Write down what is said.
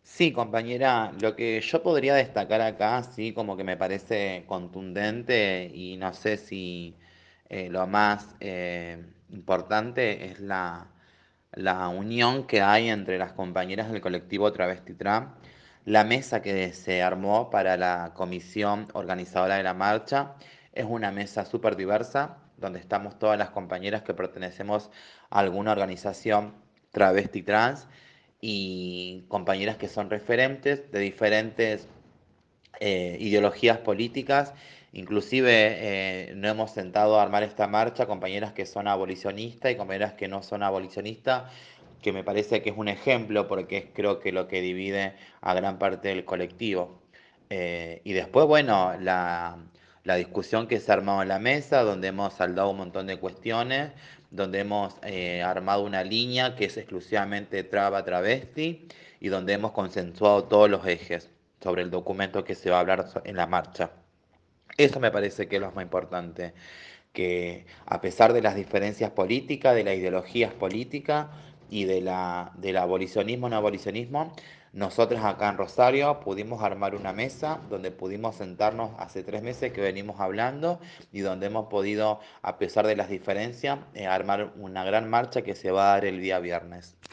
Sí, compañera, lo que yo podría destacar acá, sí, como que me parece contundente y no sé si lo más importante es la unión que hay entre las compañeras del colectivo Travesti Trans, la mesa que se armó para la comisión organizadora de la marcha. Es una mesa súper diversa, donde estamos todas las compañeras que pertenecemos a alguna organización travesti trans y compañeras que son referentes de diferentes ideologías políticas. Inclusive no hemos sentado a armar esta marcha compañeras que son abolicionistas y compañeras que no son abolicionistas, que me parece que es un ejemplo porque es creo que lo que divide a gran parte del colectivo. Y después, bueno, la discusión que se ha armado en la mesa, donde hemos saldado un montón de cuestiones, donde hemos armado una línea que es exclusivamente traba travesti y donde hemos consensuado todos los ejes sobre el documento que se va a hablar en la marcha. Eso me parece que es lo más importante, que a pesar de las diferencias políticas, de las ideologías políticas y del abolicionismo, no abolicionismo, nosotros acá en Rosario pudimos armar una mesa donde pudimos sentarnos hace 3 meses que venimos hablando y donde hemos podido, a pesar de las diferencias, armar una gran marcha que se va a dar el día viernes.